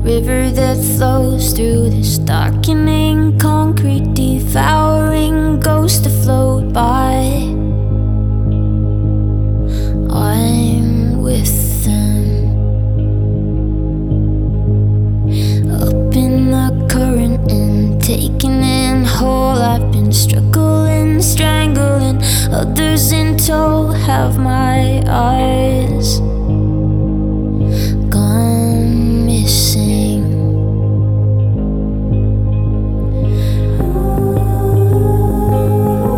river that flows through this darkening concrete, devouring ghosts that float by. I'm with them, up in the current and taking in whole. I've been struggling, strangling, others in tow have my eyes.